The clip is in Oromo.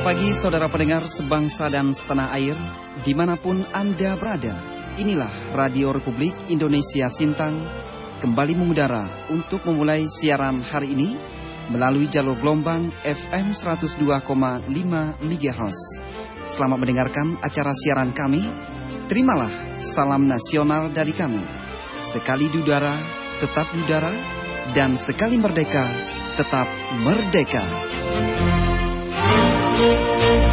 Selamat pagi saudara pendengar sebangsa dan setanah air, dimanapun Anda berada. Inilah Radio Republik Indonesia Sintang kembali mengudara untuk memulai siaran hari ini melalui jalur gelombang FM 102,5 MHz. Selamat mendengarkan acara siaran kami. Terimalah salam nasional dari kami. Sekali di udara, tetap di udara, dan sekali merdeka, tetap merdeka.